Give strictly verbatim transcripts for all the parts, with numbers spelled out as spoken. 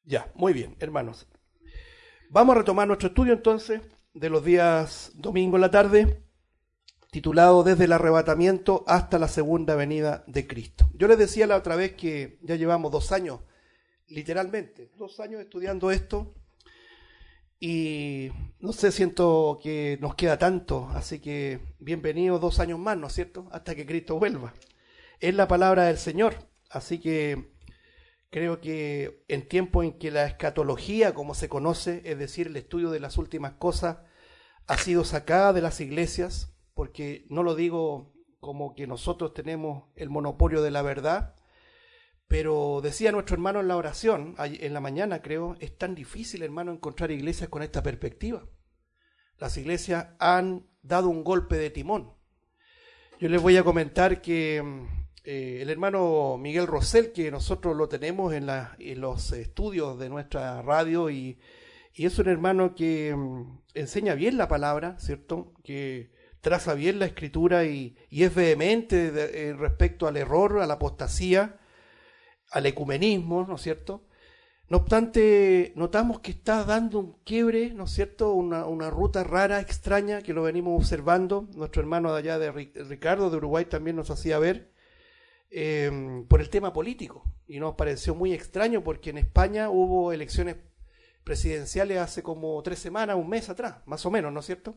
Ya, muy bien, hermanos. Vamos a retomar nuestro estudio entonces de los días domingo en la tarde, titulado Desde el arrebatamiento hasta la segunda venida de Cristo. Yo les decía la otra vez que ya llevamos dos años, literalmente, dos años estudiando esto y no sé, siento que nos queda tanto, así que bienvenidos dos años más, ¿no es cierto?, hasta que Cristo vuelva. Es la palabra del Señor, así que creo que en tiempos en que la escatología, como se conoce, es decir, el estudio de las últimas cosas, ha sido sacada de las iglesias, porque no lo digo como que nosotros tenemos el monopolio de la verdad, pero decía nuestro hermano en la oración, en la mañana creo, es tan difícil, hermano, encontrar iglesias con esta perspectiva. Las iglesias han dado un golpe de timón. Yo les voy a comentar que Eh, el hermano Miguel Rosell, que nosotros lo tenemos en, la, en los estudios de nuestra radio, y, y es un hermano que um, enseña bien la palabra, ¿cierto?, que traza bien la escritura y, y es vehemente de, eh, respecto al error, a la apostasía, al ecumenismo, ¿no es cierto? No obstante, notamos que está dando un quiebre, ¿no es cierto?, una, una ruta rara, extraña, que lo venimos observando. Nuestro hermano de allá, de Ricardo, de Uruguay, también nos hacía ver, Eh, por el tema político, y nos pareció muy extraño porque en España hubo elecciones presidenciales hace como tres semanas, un mes atrás, más o menos, ¿no es cierto?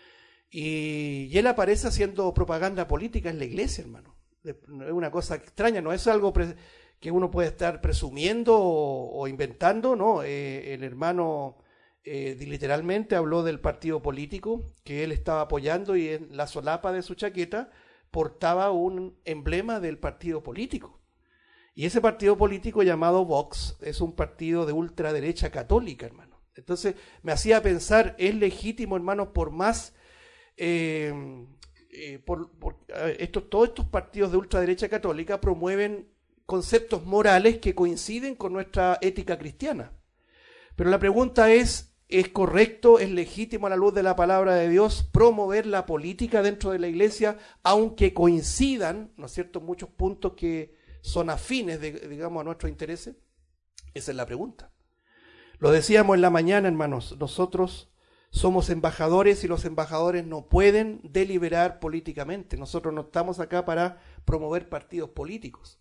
Y, y él aparece haciendo propaganda política en la iglesia, hermano. Es una cosa extraña, no es algo pre- que uno puede estar presumiendo o, o inventando, ¿no? Eh, el hermano eh, literalmente habló del partido político que él estaba apoyando, y en la solapa de su chaqueta portaba un emblema del partido político. Y ese partido político llamado Vox es un partido de ultraderecha católica, hermano. Entonces me hacía pensar, es legítimo, hermano, por más, eh, eh, por, por eh, estos, todos estos partidos de ultraderecha católica promueven conceptos morales que coinciden con nuestra ética cristiana. Pero la pregunta es, ¿es correcto, es legítimo a la luz de la palabra de Dios promover la política dentro de la iglesia, aunque coincidan, ¿no es cierto?, muchos puntos que son afines, de, digamos, a nuestros intereses? Esa es la pregunta. Lo decíamos en la mañana, hermanos, nosotros somos embajadores y los embajadores no pueden deliberar políticamente. Nosotros no estamos acá para promover partidos políticos.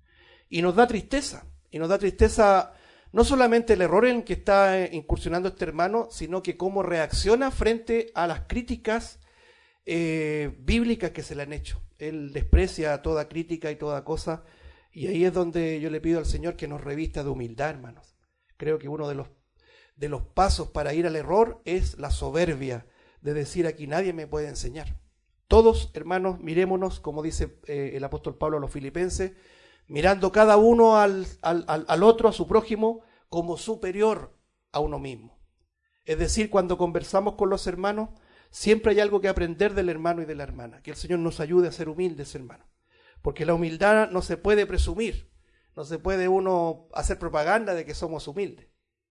Y nos da tristeza, y nos da tristeza no solamente el error en que está incursionando este hermano, sino que cómo reacciona frente a las críticas eh, bíblicas que se le han hecho. Él desprecia toda crítica y toda cosa, y ahí es donde yo le pido al Señor que nos revista de humildad, hermanos. Creo que uno de los, de los pasos para ir al error es la soberbia de decir: aquí nadie me puede enseñar. Todos, hermanos, mirémonos, como dice eh, el apóstol Pablo a los filipenses, mirando cada uno al, al, al otro, a su prójimo, como superior a uno mismo. Es decir, cuando conversamos con los hermanos, siempre hay algo que aprender del hermano y de la hermana. Que el Señor nos ayude a ser humildes, hermanos. Porque la humildad no se puede presumir, no se puede uno hacer propaganda de que somos humildes,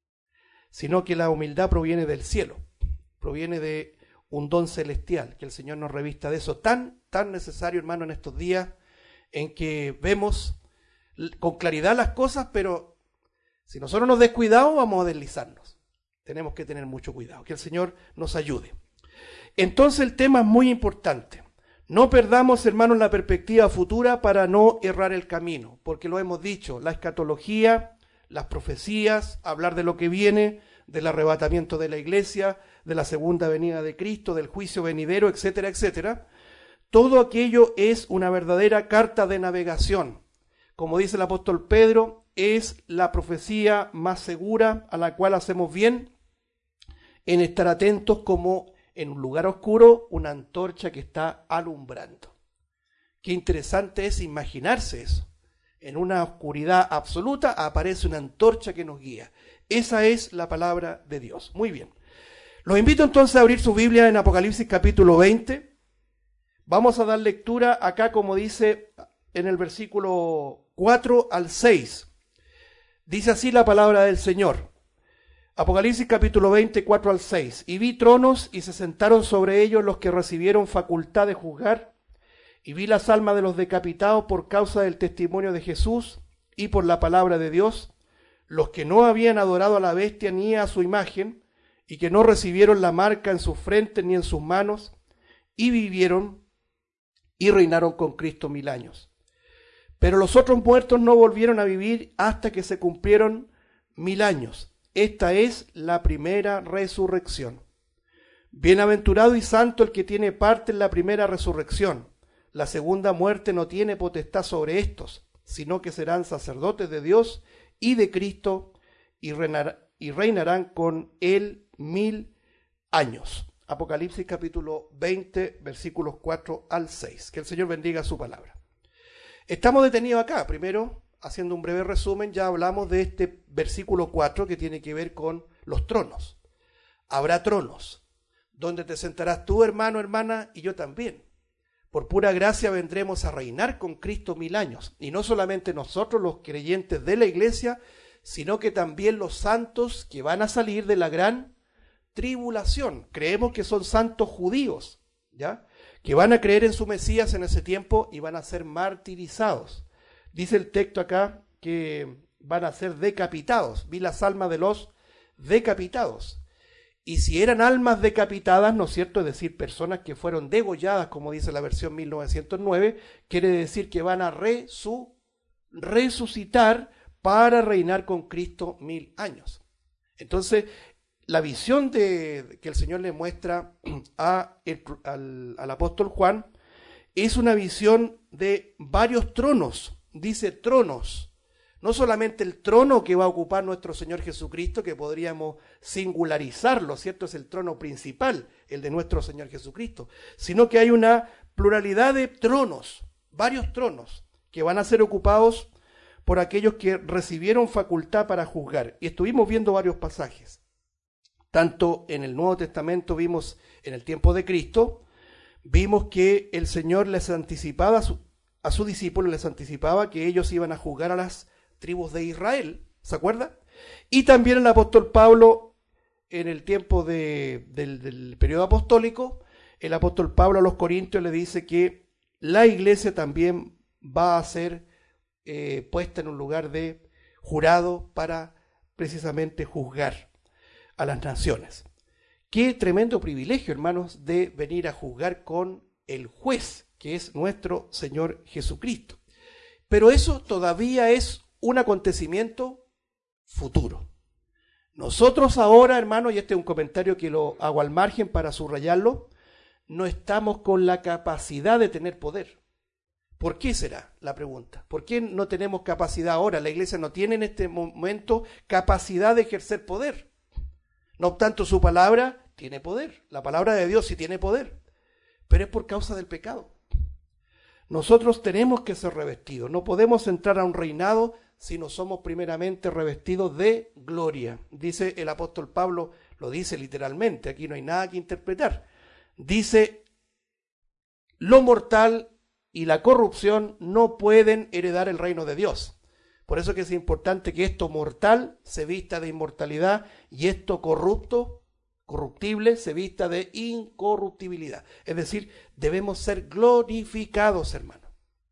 sino que la humildad proviene del cielo, proviene de un don celestial, que el Señor nos revista de eso, tan, tan necesario, hermano, en estos días en que vemos con claridad las cosas, pero si nosotros nos descuidamos vamos a deslizarnos. Tenemos que tener mucho cuidado, que el Señor nos ayude. Entonces el tema es muy importante. No perdamos, hermanos, la perspectiva futura para no errar el camino, porque lo hemos dicho, la escatología, las profecías, hablar de lo que viene, del arrebatamiento de la iglesia, de la segunda venida de Cristo, del juicio venidero, etcétera, etcétera. Todo aquello es una verdadera carta de navegación. Como dice el apóstol Pedro, es la profecía más segura a la cual hacemos bien en estar atentos como en un lugar oscuro una antorcha que está alumbrando. Qué interesante es imaginarse eso. En una oscuridad absoluta aparece una antorcha que nos guía. Esa es la palabra de Dios. Muy bien. Los invito entonces a abrir su Biblia en Apocalipsis capítulo veinte. Vamos a dar lectura acá, como dice en el versículo cuatro al seis. Dice así la palabra del Señor. Apocalipsis capítulo veinte, cuatro al seis. Y vi tronos y se sentaron sobre ellos los que recibieron facultad de juzgar. Y vi las almas de los decapitados por causa del testimonio de Jesús y por la palabra de Dios, los que no habían adorado a la bestia ni a su imagen, y que no recibieron la marca en sus frentes ni en sus manos, y vivieron y reinaron con Cristo mil años. Pero los otros muertos no volvieron a vivir hasta que se cumplieron mil años. Esta es la primera resurrección. Bienaventurado y santo el que tiene parte en la primera resurrección. La segunda muerte no tiene potestad sobre estos, sino que serán sacerdotes de Dios y de Cristo, y, reinar, y reinarán con él mil años. Apocalipsis capítulo veinte, versículos cuatro al seis. Que el Señor bendiga su palabra. Estamos detenidos acá. Primero, haciendo un breve resumen, ya hablamos de este versículo cuatro que tiene que ver con los tronos. Habrá tronos, donde te sentarás tú, hermano, hermana, y yo también. Por pura gracia vendremos a reinar con Cristo mil años. Y no solamente nosotros, los creyentes de la iglesia, sino que también los santos que van a salir de la gran tribulación. Creemos que son santos judíos, ¿ya? Que van a creer en su Mesías en ese tiempo y van a ser martirizados. Dice el texto acá que van a ser decapitados. Vi las almas de los decapitados. Y si eran almas decapitadas, ¿no es cierto? Es decir, personas que fueron degolladas, como dice la versión mil novecientos nueve, quiere decir que van a resu, resucitar para reinar con Cristo mil años. Entonces, la visión de, que el Señor le muestra a el, al, al apóstol Juan es una visión de varios tronos. Dice tronos. No solamente el trono que va a ocupar nuestro Señor Jesucristo, que podríamos singularizarlo, ¿cierto? Es el trono principal, el de nuestro Señor Jesucristo, sino que hay una pluralidad de tronos, varios tronos, que van a ser ocupados por aquellos que recibieron facultad para juzgar. Y estuvimos viendo varios pasajes. Tanto en el Nuevo Testamento vimos en el tiempo de Cristo, vimos que el Señor les anticipaba a, su, a sus discípulos, les anticipaba que ellos iban a juzgar a las tribus de Israel, ¿se acuerda? Y también el apóstol Pablo, en el tiempo de, del, del periodo apostólico, el apóstol Pablo a los Corintios le dice que la iglesia también va a ser eh, puesta en un lugar de jurado para precisamente juzgar a las naciones. Qué tremendo privilegio, hermanos, de venir a juzgar con el juez, que es nuestro Señor Jesucristo. Pero eso todavía es un acontecimiento futuro. Nosotros ahora, hermanos, y este es un comentario que lo hago al margen para subrayarlo, no estamos con la capacidad de tener poder. ¿Por qué será? La pregunta. ¿Por qué no tenemos capacidad ahora? La iglesia no tiene en este momento capacidad de ejercer poder. No obstante, su palabra tiene poder. La palabra de Dios sí tiene poder. Pero es por causa del pecado. Nosotros tenemos que ser revestidos. No podemos entrar a un reinado si no somos primeramente revestidos de gloria. Dice el apóstol Pablo, lo dice literalmente, aquí no hay nada que interpretar. Dice, lo mortal y la corrupción no pueden heredar el reino de Dios. Por eso que es importante que esto mortal se vista de inmortalidad y esto corrupto, corruptible, se vista de incorruptibilidad. Es decir, debemos ser glorificados, hermanos.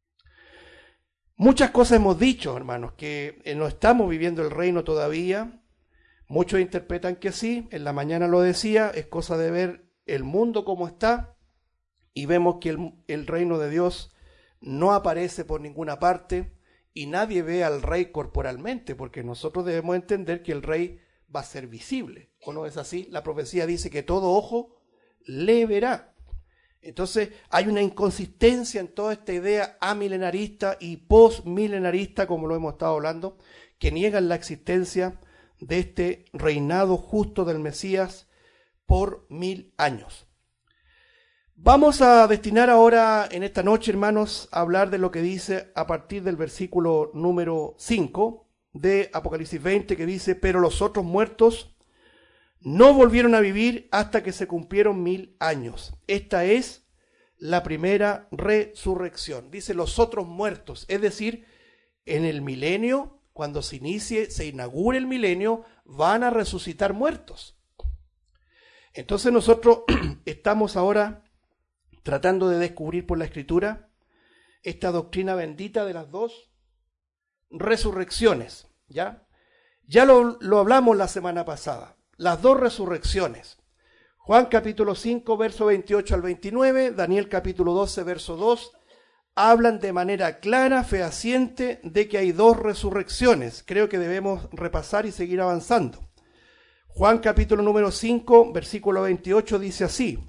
Muchas cosas hemos dicho, hermanos, que no estamos viviendo el reino todavía. Muchos interpretan que sí, en la mañana lo decía, es cosa de ver el mundo como está y vemos que el, el reino de Dios no aparece por ninguna parte y nadie ve al rey corporalmente, porque nosotros debemos entender que el rey va a ser visible, ¿o no es así? La profecía dice que todo ojo le verá. Entonces hay una inconsistencia en toda esta idea amilenarista y postmilenarista, como lo hemos estado hablando, que niegan la existencia de este reinado justo del Mesías por mil años. Vamos a destinar ahora en esta noche, hermanos, a hablar de lo que dice a partir del versículo número cinco de Apocalipsis veinte, que dice, pero los otros muertos no volvieron a vivir hasta que se cumplieron mil años. Esta es la primera resurrección. Dice los otros muertos, es decir, en el milenio, cuando se inicie, se inaugure el milenio, van a resucitar muertos. Entonces nosotros estamos ahora tratando de descubrir por la Escritura esta doctrina bendita de las dos resurrecciones, ¿ya? Ya lo, lo hablamos la semana pasada, las dos resurrecciones. Juan capítulo cinco, verso veintiocho al veintinueve, Daniel capítulo doce, verso dos, hablan de manera clara, fehaciente, de que hay dos resurrecciones. Creo que debemos repasar y seguir avanzando. Juan capítulo número cinco, versículo veintiocho dice así.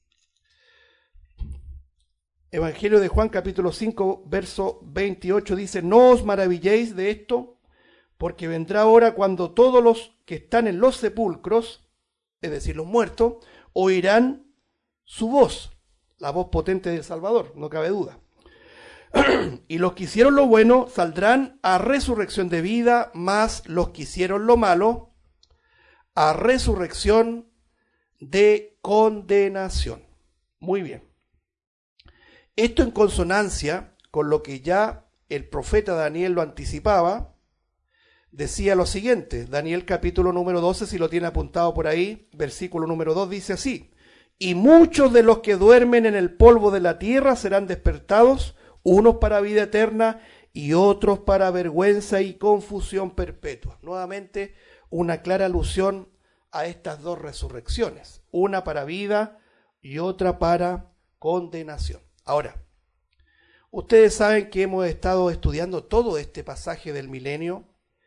Evangelio de Juan capítulo cinco, verso veintiocho dice: no os maravilléis de esto, porque vendrá hora cuando todos los que están en los sepulcros, es decir, los muertos, oirán su voz, la voz potente del Salvador, no cabe duda. Y los que hicieron lo bueno saldrán a resurrección de vida, mas los que hicieron lo malo a resurrección de condenación. Muy bien. Esto en consonancia con lo que ya el profeta Daniel lo anticipaba, decía lo siguiente, Daniel capítulo número doce, si lo tiene apuntado por ahí, versículo número dos, dice así: y muchos de los que duermen en el polvo de la tierra serán despertados, unos para vida eterna y otros para vergüenza y confusión perpetua. Nuevamente, una clara alusión a estas dos resurrecciones, una para vida y otra para condenación. Ahora, ustedes saben que hemos estado estudiando todo este pasaje del milenio,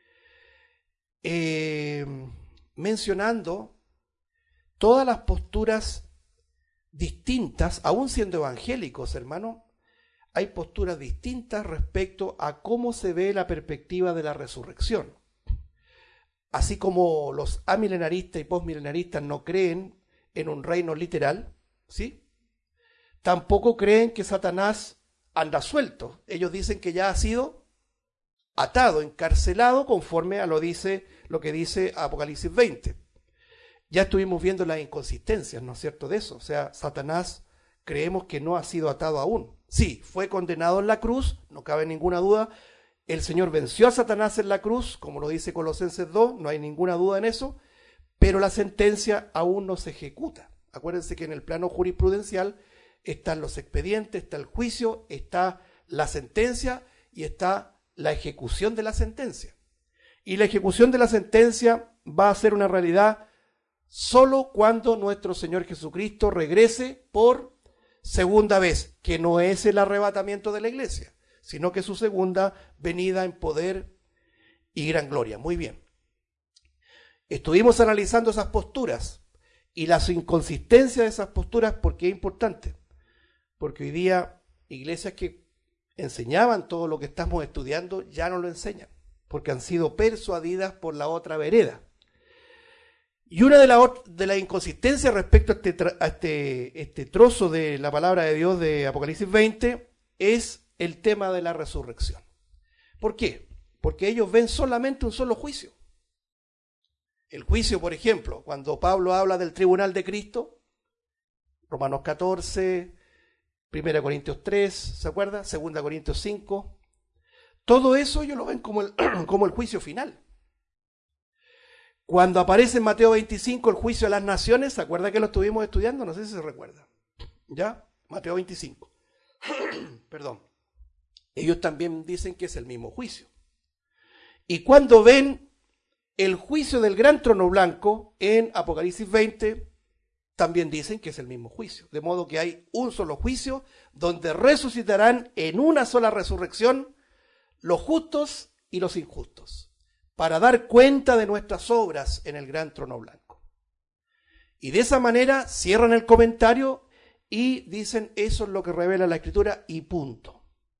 eh, mencionando todas las posturas distintas, aún siendo evangélicos, hermano, hay posturas distintas respecto a cómo se ve la perspectiva de la resurrección. Así como los amilenaristas y postmilenaristas no creen en un reino literal, ¿sí? Tampoco creen que Satanás anda suelto. Ellos dicen que ya ha sido atado, encarcelado, conforme a lo, dice, lo que dice Apocalipsis veinte. Ya estuvimos viendo las inconsistencias, ¿no es cierto?, de eso. O sea, Satanás creemos que no ha sido atado aún. Sí, fue condenado en la cruz, no cabe ninguna duda. El Señor venció a Satanás en la cruz, como lo dice Colosenses dos, no hay ninguna duda en eso, pero la sentencia aún no se ejecuta. Acuérdense que en el plano jurisprudencial están los expedientes, está el juicio, está la sentencia y está la ejecución de la sentencia. Y la ejecución de la sentencia va a ser una realidad solo cuando nuestro Señor Jesucristo regrese por segunda vez, que no es el arrebatamiento de la iglesia, sino que su segunda venida en poder y gran gloria. Muy bien. Estuvimos analizando esas posturas y las inconsistencias de esas posturas, porque es importante. Porque hoy día iglesias que enseñaban todo lo que estamos estudiando ya no lo enseñan, porque han sido persuadidas por la otra vereda. Y una de las de la inconsistencias respecto a, este, a este, este trozo de la palabra de Dios de Apocalipsis veinte es el tema de la resurrección. ¿Por qué? Porque ellos ven solamente un solo juicio. El juicio, por ejemplo, cuando Pablo habla del tribunal de Cristo, Romanos catorce, Primera Corintios tres, ¿se acuerda? Segunda Corintios cinco. Todo eso ellos lo ven como el, como el juicio final. Cuando aparece en Mateo veinticinco el juicio de las naciones, ¿se acuerda que lo estuvimos estudiando? No sé si se recuerda. ¿Ya? Mateo veinticinco. Perdón. Ellos también dicen que es el mismo juicio. Y cuando ven el juicio del gran trono blanco en Apocalipsis veinte, también dicen que es el mismo juicio. De modo que hay un solo juicio donde resucitarán en una sola resurrección los justos y los injustos, para dar cuenta de nuestras obras en el gran trono blanco. Y de esa manera cierran el comentario y dicen: eso es lo que revela la Escritura y punto.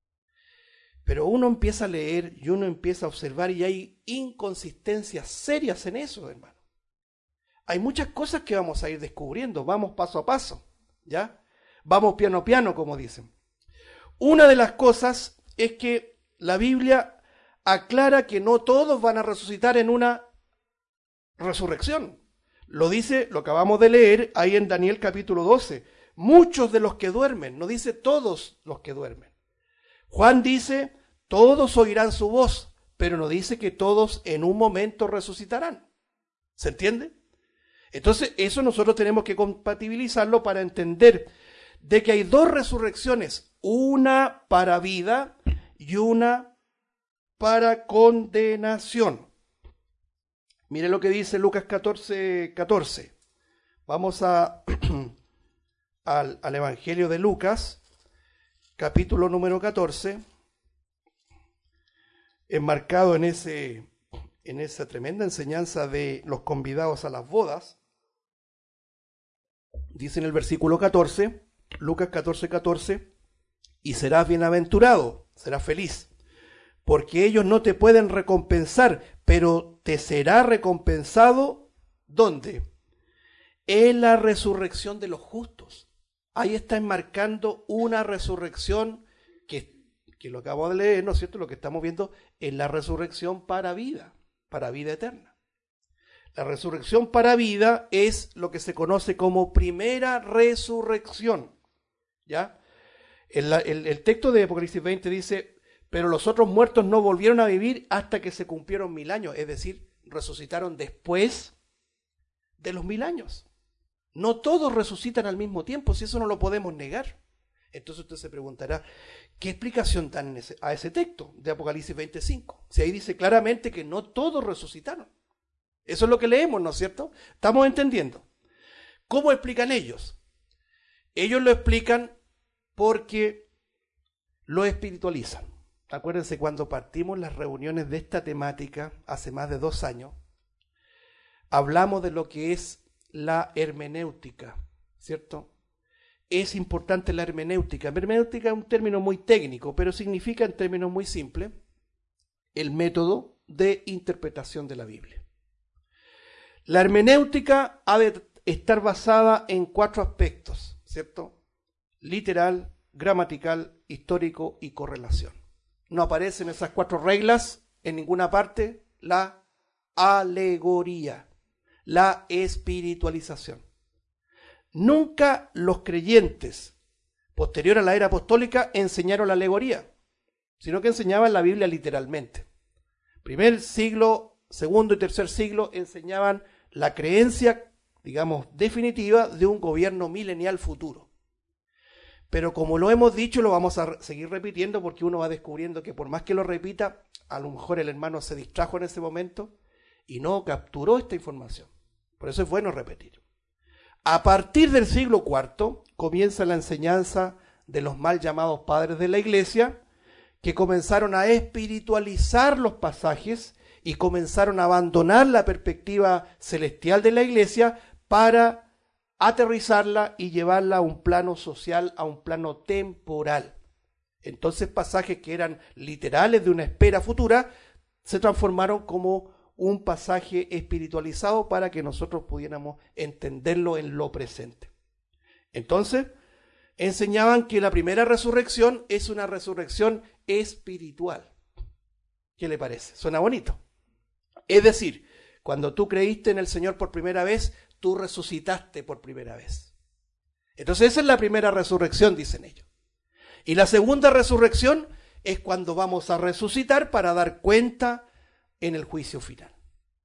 Pero uno empieza a leer y uno empieza a observar y hay inconsistencias serias en eso, hermano. Hay muchas cosas que vamos a ir descubriendo, vamos paso a paso, ¿ya? Vamos piano a piano, como dicen. Una de las cosas es que la Biblia aclara que no todos van a resucitar en una resurrección. Lo dice, lo acabamos de leer ahí en Daniel capítulo doce. Muchos de los que duermen, no dice todos los que duermen. Juan dice, todos oirán su voz, pero no dice que todos en un momento resucitarán. ¿Se entiende? Entonces, eso nosotros tenemos que compatibilizarlo para entender de que hay dos resurrecciones, una para vida y una para condenación. Mire lo que dice Lucas catorce, catorce. Vamos a, al, al Evangelio de Lucas, capítulo número catorce, enmarcado en, ese, en esa tremenda enseñanza de los convidados a las bodas. Dice en el versículo catorce, Lucas catorce, catorce, y serás bienaventurado, serás feliz, porque ellos no te pueden recompensar, pero te será recompensado, ¿dónde? En la resurrección de los justos. Ahí está enmarcando una resurrección que, que lo acabo de leer, ¿no es cierto? Lo que estamos viendo es la resurrección para vida, para vida eterna. La resurrección para vida es lo que se conoce como primera resurrección, ¿ya? El, el, el texto de Apocalipsis veinte dice, pero los otros muertos no volvieron a vivir hasta que se cumplieron mil años, es decir, resucitaron después de los mil años. No todos resucitan al mismo tiempo, si eso no lo podemos negar. Entonces usted se preguntará, ¿qué explicación dan a ese texto de Apocalipsis veinticinco? Si ahí dice claramente que no todos resucitaron. Eso es lo que leemos, ¿no es cierto? Estamos entendiendo. ¿Cómo explican ellos? Ellos lo explican porque lo espiritualizan. Acuérdense, cuando partimos las reuniones de esta temática hace más de dos años, hablamos de lo que es la hermenéutica, ¿cierto? Es importante la hermenéutica. Hermenéutica es un término muy técnico, pero significa en términos muy simples el método de interpretación de la Biblia. La hermenéutica ha de estar basada en cuatro aspectos, ¿cierto? Literal, gramatical, histórico y correlación. No aparecen esas cuatro reglas en ninguna parte. La alegoría, la espiritualización. Nunca los creyentes posterior a la era apostólica enseñaron la alegoría, sino que enseñaban la Biblia literalmente. Primer siglo, segundo y tercer siglo enseñaban la creencia, digamos, definitiva de un gobierno milenial futuro. Pero como lo hemos dicho, lo vamos a seguir repitiendo porque uno va descubriendo que por más que lo repita, a lo mejor el hermano se distrajo en ese momento y no capturó esta información. Por eso es bueno repetir. A partir del siglo cuarto comienza la enseñanza de los mal llamados padres de la iglesia, que comenzaron a espiritualizar los pasajes y comenzaron a abandonar la perspectiva celestial de la iglesia para aterrizarla y llevarla a un plano social, a un plano temporal. Entonces pasajes que eran literales de una espera futura se transformaron como un pasaje espiritualizado para que nosotros pudiéramos entenderlo en lo presente. Entonces enseñaban que la primera resurrección es una resurrección espiritual. ¿Qué le parece? Suena bonito. Es decir, cuando tú creíste en el Señor por primera vez, tú resucitaste por primera vez. Entonces esa es la primera resurrección, dicen ellos. Y la segunda resurrección es cuando vamos a resucitar para dar cuenta en el juicio final.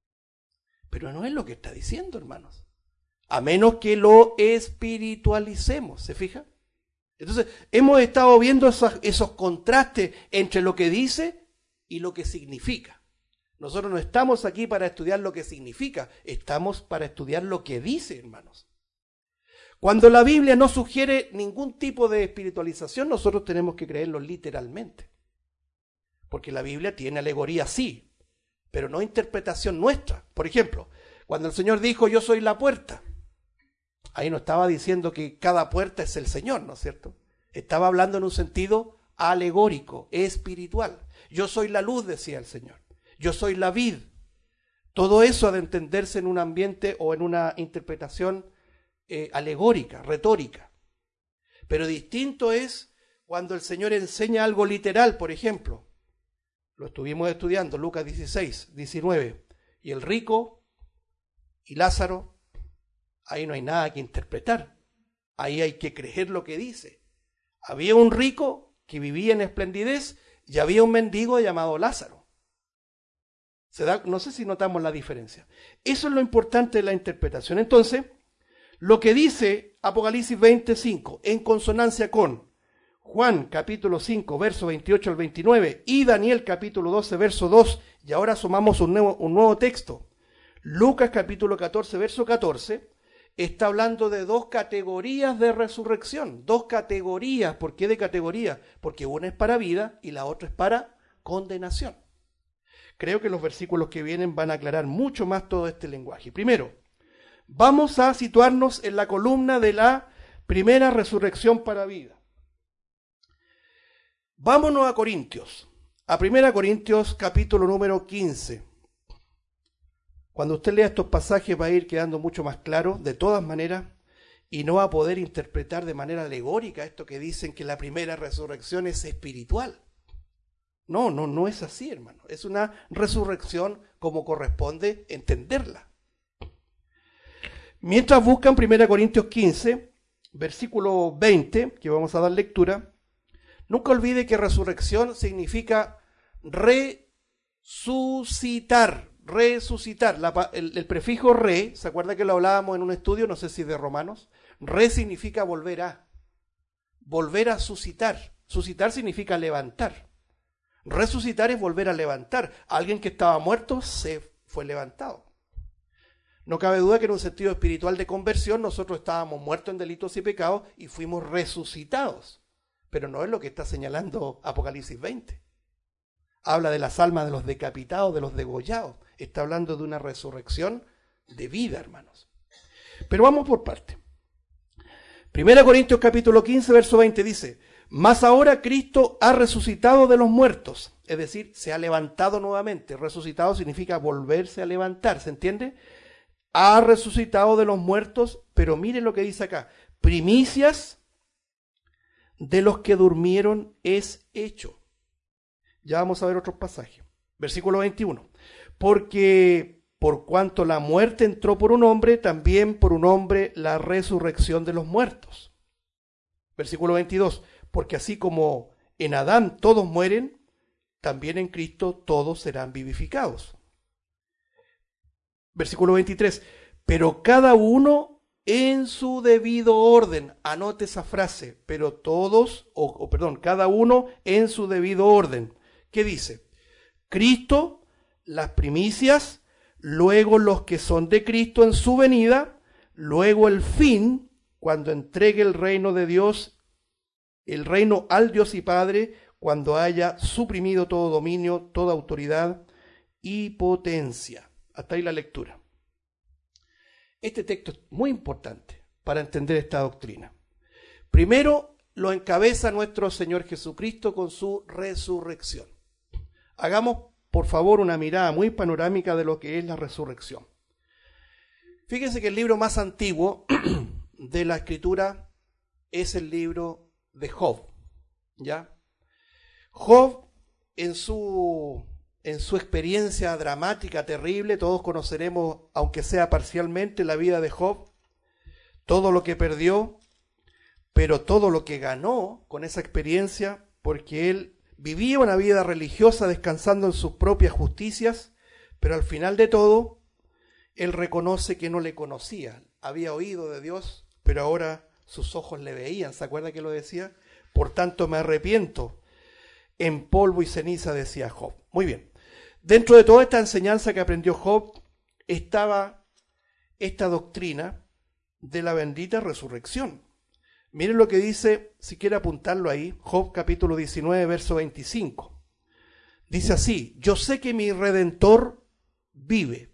Pero no es lo que está diciendo, hermanos. A menos que lo espiritualicemos, ¿se fija? Entonces hemos estado viendo esos, esos contrastes entre lo que dice y lo que significa. Nosotros no estamos aquí para estudiar lo que significa, estamos para estudiar lo que dice, hermanos. Cuando la Biblia no sugiere ningún tipo de espiritualización, nosotros tenemos que creerlo literalmente. Porque la Biblia tiene alegoría, sí, pero no interpretación nuestra. Por ejemplo, cuando el Señor dijo, yo soy la puerta, ahí no estaba diciendo que cada puerta es el Señor, ¿no es cierto? Estaba hablando en un sentido alegórico, espiritual. Yo soy la luz, decía el Señor. Yo soy la vid. Todo eso ha de entenderse en un ambiente o en una interpretación eh, alegórica, retórica. Pero distinto es cuando el Señor enseña algo literal, por ejemplo. Lo estuvimos estudiando, Lucas dieciséis, diecinueve. Y el rico y Lázaro, ahí no hay nada que interpretar. Ahí hay que creer lo que dice. Había un rico que vivía en esplendidez y había un mendigo llamado Lázaro. Se da, no sé si notamos la diferencia. Eso es lo importante de la interpretación. Entonces, lo que dice Apocalipsis veinticinco, en consonancia con Juan capítulo cinco, verso veintiocho al veintinueve, y Daniel capítulo doce, verso dos, y ahora sumamos un nuevo, un nuevo texto, Lucas capítulo catorce, verso catorce, está hablando de dos categorías de resurrección. Dos categorías. ¿Por qué de categoría? Porque una es para vida y la otra es para condenación. Creo que los versículos que vienen van a aclarar mucho más todo este lenguaje. Primero, vamos a situarnos en la columna de la primera resurrección para vida. Vámonos a Corintios, a primera Corintios capítulo número quince. Cuando usted lea estos pasajes va a ir quedando mucho más claro, de todas maneras, y no va a poder interpretar de manera alegórica esto que dicen que la primera resurrección es espiritual. No, no, no es así, hermano. Es una resurrección como corresponde entenderla. Mientras buscan primera Corintios quince, versículo veinte, que vamos a dar lectura, nunca olvide que resurrección significa resucitar, resucitar. La, el, el prefijo re, ¿se acuerda que lo hablábamos en un estudio? No sé si de Romanos. Re significa volver a, volver a suscitar. Suscitar significa levantar. Resucitar es volver a levantar. Alguien que estaba muerto se fue levantado. No cabe duda que en un sentido espiritual de conversión nosotros estábamos muertos en delitos y pecados y fuimos resucitados. Pero no es lo que está señalando Apocalipsis veinte. Habla de las almas de los decapitados, de los degollados. Está hablando de una resurrección de vida, hermanos. Pero vamos por parte. Primera Corintios capítulo quince, verso veinte dice: mas ahora Cristo ha resucitado de los muertos, es decir, se ha levantado nuevamente. Resucitado significa volverse a levantar, ¿se entiende? Ha resucitado de los muertos, pero miren lo que dice acá: primicias de los que durmieron es hecho. Ya vamos a ver otros pasajes. Versículo veintiuno. Porque por cuanto la muerte entró por un hombre, también por un hombre la resurrección de los muertos. Versículo veintidós. Porque así como en Adán todos mueren, también en Cristo todos serán vivificados. Versículo veintitrés. Pero cada uno en su debido orden. Anote esa frase. Pero todos, o, o perdón, cada uno en su debido orden. ¿Qué dice? Cristo, las primicias, luego los que son de Cristo en su venida, luego el fin, cuando entregue el reino de Dios, el reino al Dios y Padre, cuando haya suprimido todo dominio, toda autoridad y potencia. Hasta ahí la lectura. Este texto es muy importante para entender esta doctrina. Primero, lo encabeza nuestro Señor Jesucristo con su resurrección. Hagamos, por favor, una mirada muy panorámica de lo que es la resurrección. Fíjense que el libro más antiguo de la Escritura es el libro de Job, ¿ya? Job, en su, en su experiencia dramática, terrible, todos conoceremos, aunque sea parcialmente, la vida de Job, todo lo que perdió, pero todo lo que ganó con esa experiencia, porque él vivía una vida religiosa descansando en sus propias justicias, pero al final de todo, él reconoce que no le conocía, había oído de Dios, pero ahora sus ojos le veían. ¿Se acuerda que lo decía? Por tanto me arrepiento. En polvo y ceniza, decía Job. Muy bien. Dentro de toda esta enseñanza que aprendió Job, estaba esta doctrina de la bendita resurrección. Miren lo que dice, si quiere apuntarlo ahí, Job capítulo diecinueve, verso veinticinco. Dice así: yo sé que mi Redentor vive,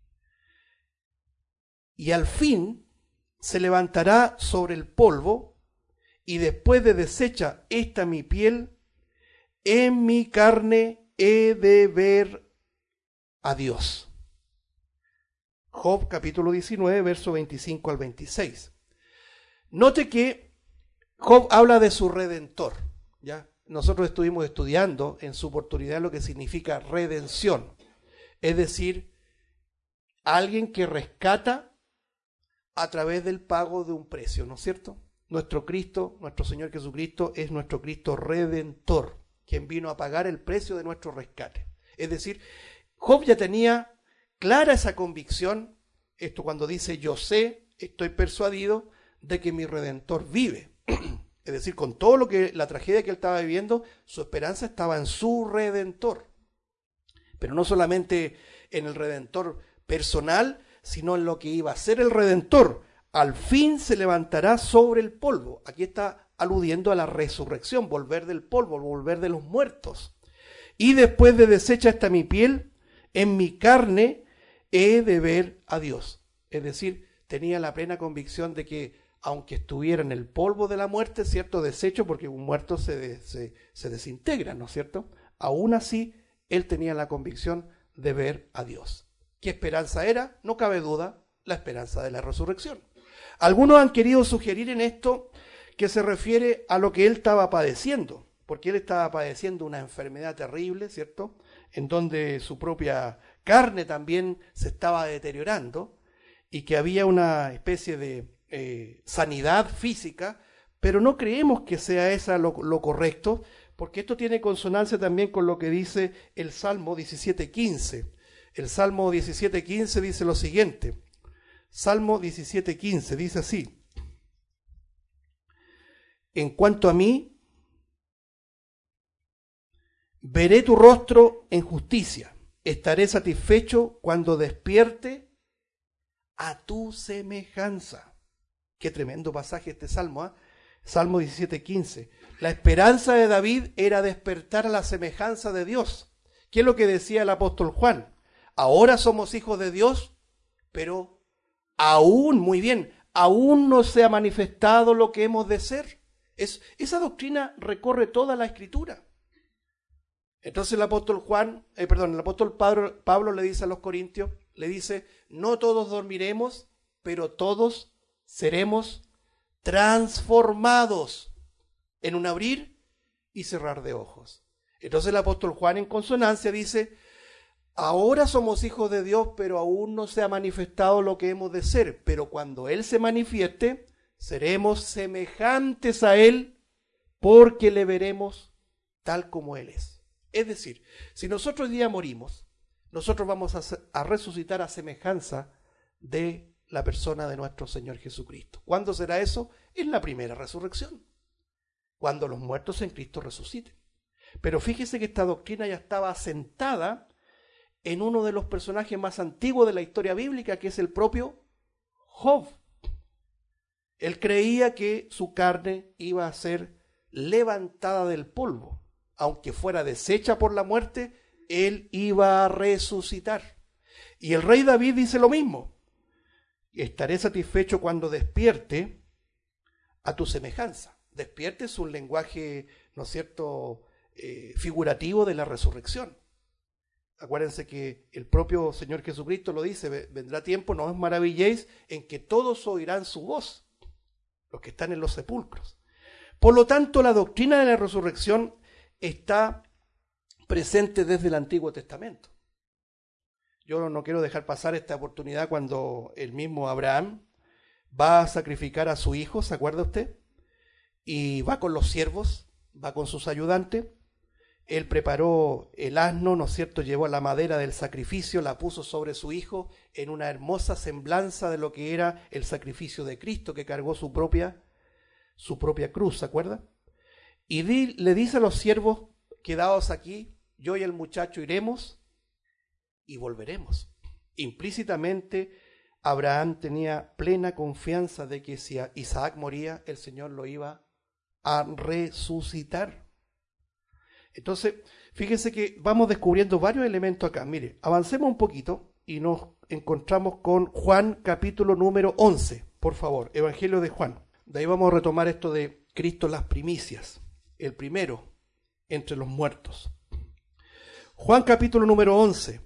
y al fin se levantará sobre el polvo, y después de deshecha esta mi piel, en mi carne he de ver a Dios. Job capítulo diecinueve, verso veinticinco al veintiséis. Note que Job habla de su Redentor, ¿ya? Nosotros estuvimos estudiando en su oportunidad lo que significa redención, es decir, alguien que rescata a través del pago de un precio, ¿no es cierto? Nuestro Cristo, nuestro Señor Jesucristo, es nuestro Cristo Redentor, quien vino a pagar el precio de nuestro rescate. Es decir, Job ya tenía clara esa convicción, esto cuando dice yo sé, estoy persuadido de que mi Redentor vive. Es decir, con todo lo que la tragedia que él estaba viviendo, su esperanza estaba en su Redentor. Pero no solamente en el Redentor personal, sino en lo que iba a ser el Redentor. Al fin se levantará sobre el polvo. Aquí está aludiendo a la resurrección, volver del polvo, volver de los muertos. Y después de deshecha esta mi piel, en mi carne he de ver a Dios. Es decir, tenía la plena convicción de que, aunque estuviera en el polvo de la muerte, cierto, deshecho, porque un muerto se, de, se, se desintegra, ¿no es cierto? Aún así, él tenía la convicción de ver a Dios. ¿Qué esperanza era? No cabe duda, la esperanza de la resurrección. Algunos han querido sugerir en esto que se refiere a lo que él estaba padeciendo, porque él estaba padeciendo una enfermedad terrible, ¿cierto? En donde su propia carne también se estaba deteriorando y que había una especie de eh, sanidad física, pero no creemos que sea esa lo, lo correcto, porque esto tiene consonancia también con lo que dice el Salmo diecisiete quince. El Salmo diecisiete quince dice lo siguiente. Salmo diecisiete quince dice así: en cuanto a mí, veré tu rostro en justicia, estaré satisfecho cuando despierte a tu semejanza. Qué tremendo pasaje este Salmo, ¿eh? Salmo diecisiete quince. La esperanza de David era despertar a la semejanza de Dios. ¿Qué es lo que decía el apóstol Juan? Ahora somos hijos de Dios, pero aún, muy bien, aún no se ha manifestado lo que hemos de ser. Es, esa doctrina recorre toda la Escritura. Entonces el apóstol Juan, eh, perdón, el apóstol Pablo, Pablo le dice a los corintios, le dice, no todos dormiremos, pero todos seremos transformados en un abrir y cerrar de ojos. Entonces el apóstol Juan en consonancia dice, ahora somos hijos de Dios, pero aún no se ha manifestado lo que hemos de ser, pero cuando Él se manifieste, seremos semejantes a Él, porque le veremos tal como Él es. Es decir, si nosotros hoy día morimos, nosotros vamos a, a resucitar a semejanza de la persona de nuestro Señor Jesucristo. ¿Cuándo será eso? En la primera resurrección, cuando los muertos en Cristo resuciten. Pero fíjese que esta doctrina ya estaba asentada en uno de los personajes más antiguos de la historia bíblica, que es el propio Job. Él creía que su carne iba a ser levantada del polvo. Aunque fuera deshecha por la muerte, él iba a resucitar. Y el rey David dice lo mismo. Estaré satisfecho cuando despierte a tu semejanza. Despierte es un lenguaje, ¿no es cierto?, eh, figurativo de la resurrección. Acuérdense que el propio Señor Jesucristo lo dice, vendrá tiempo, no os maravilléis, en que todos oirán su voz, los que están en los sepulcros. Por lo tanto, la doctrina de la resurrección está presente desde el Antiguo Testamento. Yo no quiero dejar pasar esta oportunidad cuando el mismo Abraham va a sacrificar a su hijo, ¿se acuerda usted? Y va con los siervos, va con sus ayudantes. Él preparó el asno, ¿no es cierto? Llevó la madera del sacrificio, la puso sobre su hijo en una hermosa semblanza de lo que era el sacrificio de Cristo, que cargó su propia, su propia cruz, ¿se acuerda? Y di, le dice a los siervos, quedaos aquí, yo y el muchacho iremos y volveremos. Implícitamente, Abraham tenía plena confianza de que si Isaac moría, el Señor lo iba a resucitar. Entonces, fíjense que vamos descubriendo varios elementos acá. Mire, avancemos un poquito y nos encontramos con Juan capítulo número once. Por favor, Evangelio de Juan. De ahí vamos a retomar esto de Cristo las primicias, el primero entre los muertos. Juan capítulo número once,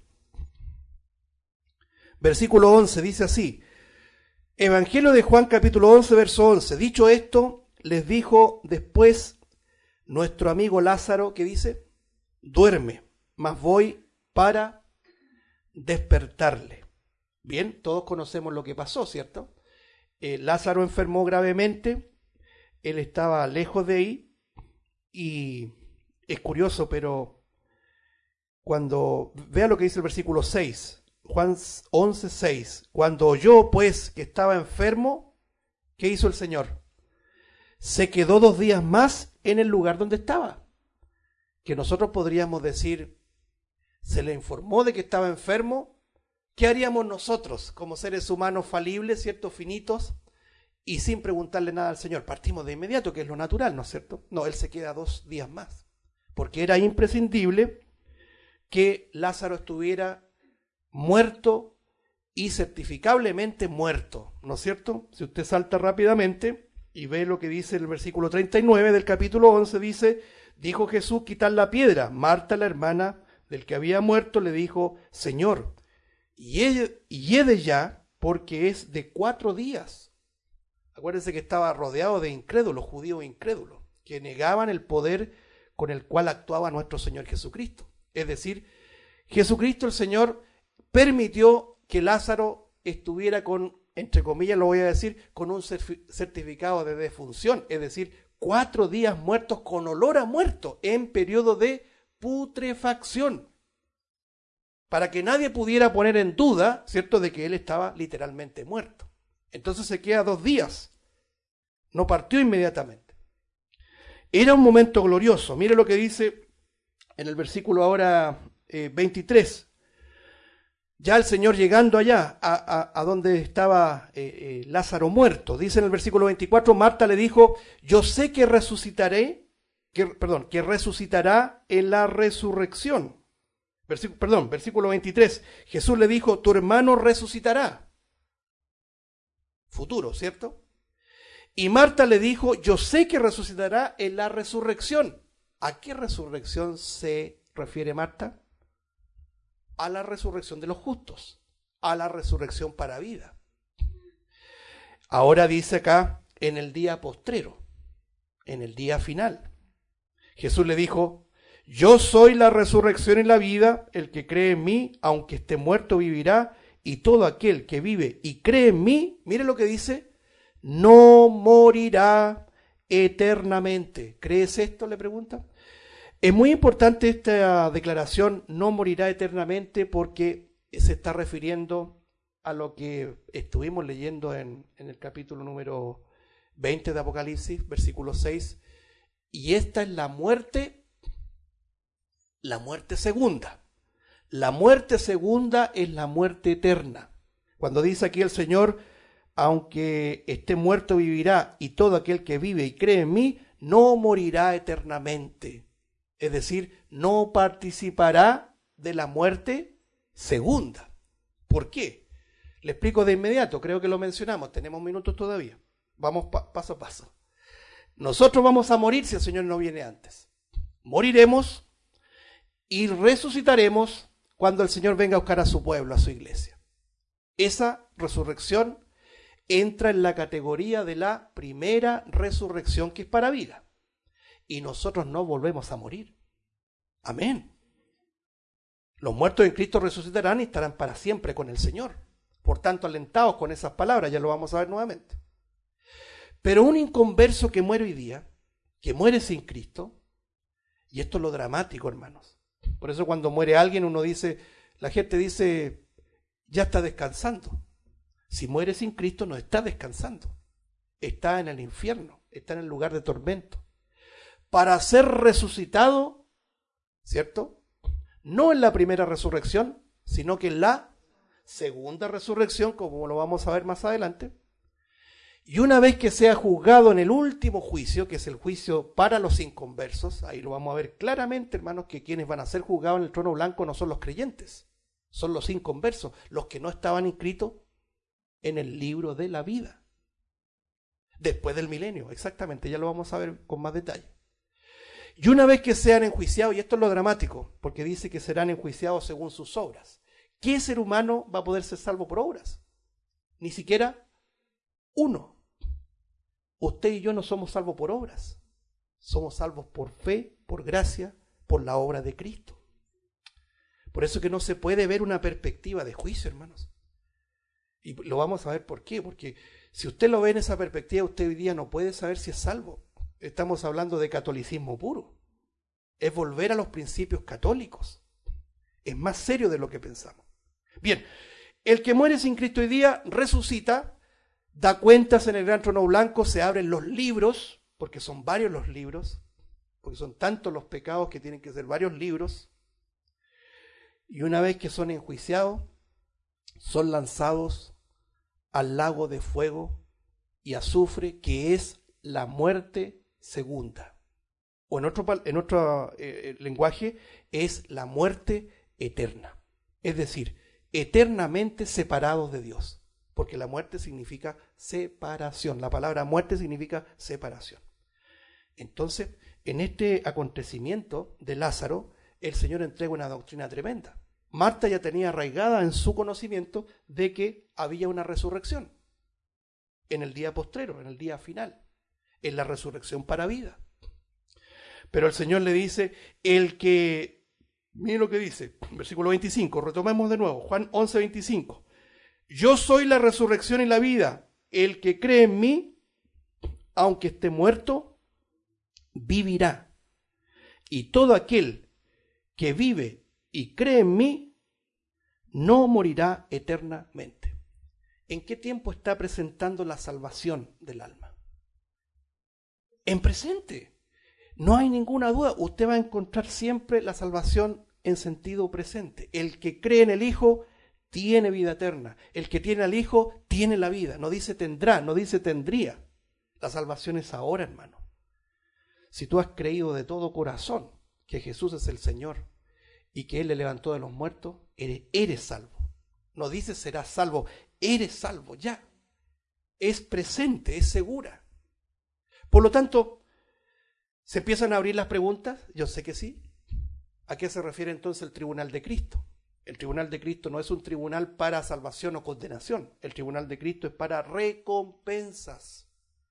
versículo once, dice así. Evangelio de Juan capítulo once, verso once. Dicho esto, les dijo después nuestro amigo Lázaro, que dice, duerme, mas voy para despertarle. Bien, todos conocemos lo que pasó, ¿cierto? Eh, Lázaro enfermó gravemente, él estaba lejos de ahí, y es curioso, pero cuando vea lo que dice el versículo seis, Juan once, seis, cuando oyó pues que estaba enfermo, ¿qué hizo el Señor? Se quedó dos días más en el lugar donde estaba. Que nosotros podríamos decir, se le informó de que estaba enfermo, ¿Qué haríamos nosotros como seres humanos falibles, ¿cierto? Finitos, y sin preguntarle nada al Señor? Partimos de inmediato, que es lo natural, ¿no es cierto? No, Él se queda dos días más, porque era imprescindible que Lázaro estuviera muerto y certificablemente muerto, ¿no es cierto? Si usted salta rápidamente y ve lo que dice el versículo treinta y nueve del capítulo once, dice: dijo Jesús: quitad la piedra. Marta, la hermana del que había muerto, le dijo: Señor, hiede ya, porque es de cuatro días. Acuérdense que estaba rodeado de incrédulos, judíos incrédulos, que negaban el poder con el cual actuaba nuestro Señor Jesucristo. Es decir, Jesucristo el Señor permitió que Lázaro estuviera con, entre comillas lo voy a decir, con un certificado de defunción, es decir, cuatro días muertos con olor a muerto, en periodo de putrefacción, para que nadie pudiera poner en duda, ¿cierto?, de que él estaba literalmente muerto. Entonces se queda dos días, no partió inmediatamente. Era un momento glorioso. Mire lo que dice en el versículo ahora eh, veintitrés. Ya el Señor llegando allá, a, a, a donde estaba eh, eh, Lázaro muerto, dice en el versículo veinticuatro, Marta le dijo: yo sé que resucitaré, que, perdón, que resucitará en la resurrección. Versículo, perdón, versículo veintitrés, Jesús le dijo: tu hermano resucitará. Futuro, ¿cierto? Y Marta le dijo: yo sé que resucitará en la resurrección. ¿A qué resurrección se refiere Marta? A la resurrección de los justos, a la resurrección para vida. Ahora dice acá, en el día postrero, en el día final. Jesús le dijo: yo soy la resurrección y la vida, el que cree en mí, aunque esté muerto, vivirá, y todo aquel que vive y cree en mí, mire lo que dice, no morirá eternamente. ¿Crees esto?, le pregunta. Es muy importante esta declaración, no morirá eternamente, porque se está refiriendo a lo que estuvimos leyendo en, en el capítulo número veinte de Apocalipsis, versículo seis, y esta es la muerte, la muerte segunda. La muerte segunda es la muerte eterna. Cuando dice aquí el Señor: aunque esté muerto vivirá, y todo aquel que vive y cree en mí no morirá eternamente. Es decir, no participará de la muerte segunda. ¿Por qué? Le explico de inmediato, creo que lo mencionamos, tenemos minutos todavía. Vamos pa- paso a paso. Nosotros vamos a morir si el Señor no viene antes. Moriremos y resucitaremos cuando el Señor venga a buscar a su pueblo, a su iglesia. Esa resurrección entra en la categoría de la primera resurrección, que es para vida. Y nosotros no volvemos a morir. Amén. Los muertos en Cristo resucitarán y estarán para siempre con el Señor. Por tanto, alentados con esas palabras, ya lo vamos a ver nuevamente. Pero un inconverso que muere hoy día, que muere sin Cristo, y esto es lo dramático, hermanos. Por eso cuando muere alguien uno dice, la gente dice, ya está descansando. Si muere sin Cristo no está descansando. Está en el infierno, está en el lugar de tormento. Para ser resucitado, ¿cierto? No en la primera resurrección, sino que en la segunda resurrección, como lo vamos a ver más adelante. Y una vez que sea juzgado en el último juicio, que es el juicio para los inconversos, ahí lo vamos a ver claramente, hermanos, que quienes van a ser juzgados en el trono blanco no son los creyentes, son los inconversos, los que no estaban inscritos en el libro de la vida. Después del milenio, exactamente, ya lo vamos a ver con más detalle. Y una vez que sean enjuiciados, y esto es lo dramático, porque dice que serán enjuiciados según sus obras. ¿Qué ser humano va a poder ser salvo por obras? Ni siquiera uno. Usted y yo no somos salvos por obras. Somos salvos por fe, por gracia, por la obra de Cristo. Por eso que no se puede ver una perspectiva de juicio, hermanos. Y lo vamos a ver por qué. Porque si usted lo ve en esa perspectiva, usted hoy día no puede saber si es salvo. Estamos hablando de catolicismo puro. Es volver a los principios católicos. Es más serio de lo que pensamos. Bien, el que muere sin Cristo hoy día resucita, da cuentas en el gran trono blanco, se abren los libros, porque son varios los libros, porque son tantos los pecados que tienen que ser varios libros, y una vez que son enjuiciados, son lanzados al lago de fuego y azufre, que es la muerte segunda. O en otro, en otro eh, lenguaje, es la muerte eterna. Es decir, eternamente separados de Dios. Porque la muerte significa separación. La palabra muerte significa separación. Entonces, en este acontecimiento de Lázaro, el Señor entrega una doctrina tremenda. Marta ya tenía arraigada en su conocimiento de que había una resurrección en el día postrero, en el día final, en la resurrección para vida. Pero el Señor le dice, el que, miren lo que dice, versículo veinticinco, retomemos de nuevo, Juan once, veinticinco. Yo soy la resurrección y la vida. El que cree en mí, aunque esté muerto, vivirá. Y todo aquel que vive y cree en mí, no morirá eternamente. ¿En qué tiempo está presentando la salvación del alma? En presente. No hay ninguna duda, usted va a encontrar siempre la salvación en sentido presente. El que cree en el Hijo tiene vida eterna. El que tiene al Hijo tiene la vida. No dice tendrá, no dice tendría. La salvación es ahora, hermano. Si tú has creído de todo corazón que Jesús es el Señor y que Él le levantó de los muertos, eres, eres salvo. No dice serás salvo, eres salvo ya. Es presente, es segura. Por lo tanto, ¿se empiezan a abrir las preguntas? Yo sé que sí. ¿A qué se refiere entonces el tribunal de Cristo? El tribunal de Cristo no es un tribunal para salvación o condenación. El tribunal de Cristo es para recompensas.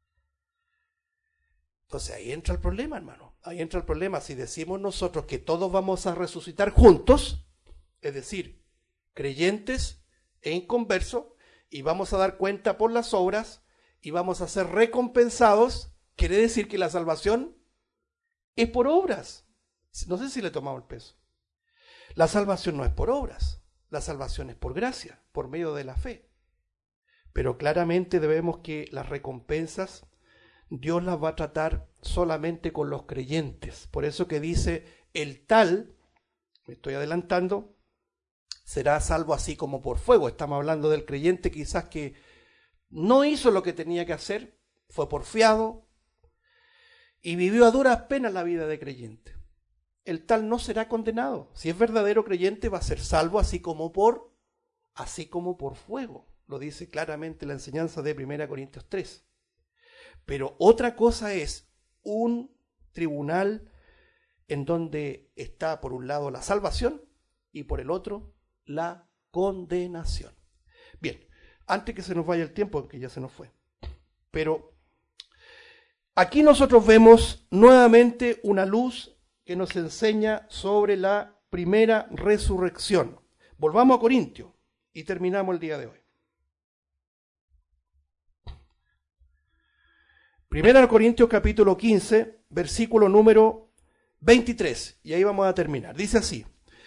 Entonces ahí entra el problema, hermano. Ahí entra el problema. Si decimos nosotros que todos vamos a resucitar juntos, es decir, creyentes e inconversos, y vamos a dar cuenta por las obras, y vamos a ser recompensados, quiere decir que la salvación es por obras. No sé si le he tomado el peso. La salvación no es por obras. La salvación es por gracia, por medio de la fe. Pero claramente debemos que las recompensas Dios las va a tratar solamente con los creyentes. Por eso que dice, el tal, me estoy adelantando, será salvo así como por fuego. Estamos hablando del creyente quizás que no hizo lo que tenía que hacer, fue porfiado y vivió a duras penas la vida de creyente. El tal no será condenado. Si es verdadero creyente, va a ser salvo así como por, así como por fuego. Lo dice claramente la enseñanza de primera Corintios tres. Pero otra cosa es un tribunal en donde está por un lado la salvación y por el otro la condenación. Bien, antes que se nos vaya el tiempo, que ya se nos fue. Pero aquí nosotros vemos nuevamente una luz que nos enseña sobre la primera resurrección. Volvamos a Corintios y terminamos el día de hoy. Primera Corintios capítulo quince, versículo número veintitrés, y ahí vamos a terminar. Dice así,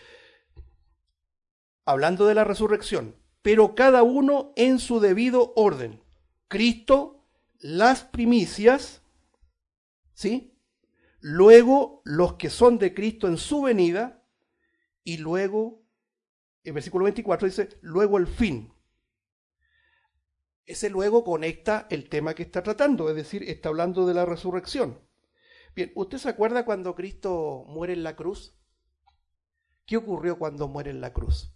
hablando de la resurrección, pero cada uno en su debido orden. Cristo, las primicias, ¿sí? Luego los que son de Cristo en su venida, y luego, en versículo veinticuatro dice, luego el fin. Ese luego conecta el tema que está tratando, es decir, está hablando de la resurrección. Bien, ¿usted se acuerda cuando Cristo muere en la cruz? ¿Qué ocurrió cuando muere en la cruz?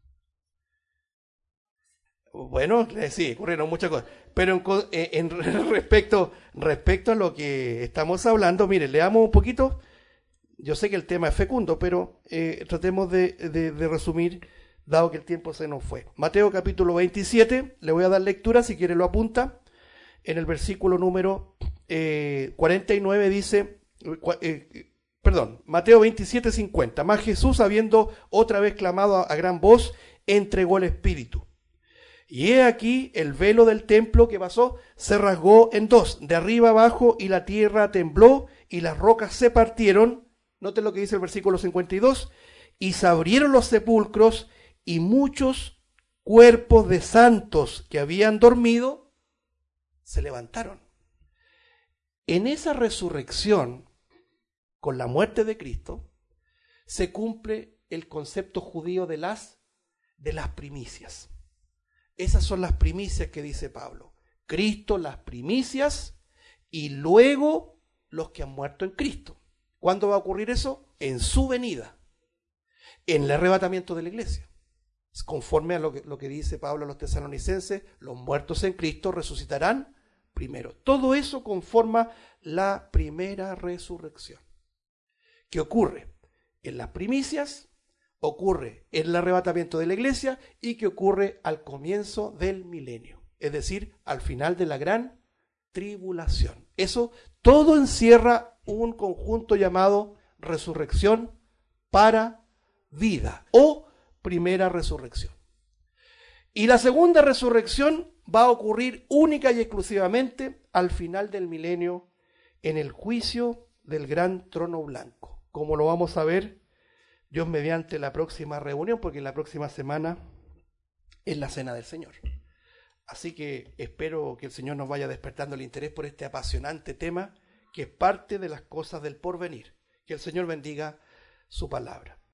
Bueno, sí, ocurrieron muchas cosas. Pero en, en respecto, respecto a lo que estamos hablando, mire, leamos un poquito. Yo sé que el tema es fecundo, pero eh, tratemos de, de, de resumir, dado que el tiempo se nos fue. Mateo capítulo veintisiete, le voy a dar lectura, si quiere lo apunta. En el versículo número eh, cuarenta y nueve dice, eh, perdón, Mateo veintisiete, cincuenta. Mas Jesús, habiendo otra vez clamado a, a gran voz, entregó el Espíritu. Y he aquí el velo del templo que pasó, se rasgó en dos, de arriba abajo, y la tierra tembló, y las rocas se partieron. Noten lo que dice el versículo cincuenta y dos. Y se abrieron los sepulcros, y muchos cuerpos de santos que habían dormido se levantaron. En esa resurrección, con la muerte de Cristo, se cumple el concepto judío de las, de las primicias. Esas son las primicias que dice Pablo. Cristo, las primicias, y luego los que han muerto en Cristo. ¿Cuándo va a ocurrir eso? En su venida, en el arrebatamiento de la iglesia. Conforme a lo que, lo que dice Pablo a los tesalonicenses, los muertos en Cristo resucitarán primero. Todo eso conforma la primera resurrección. ¿Qué ocurre? En las primicias, ocurre en el arrebatamiento de la iglesia y que ocurre al comienzo del milenio, es decir, al final de la gran tribulación. Eso todo encierra un conjunto llamado resurrección para vida o primera resurrección. Y la segunda resurrección va a ocurrir única y exclusivamente al final del milenio en el juicio del gran trono blanco, como lo vamos a ver Dios mediante la próxima reunión, porque en la próxima semana es la cena del Señor. Así que espero que el Señor nos vaya despertando el interés por este apasionante tema, que es parte de las cosas del porvenir. Que el Señor bendiga su palabra.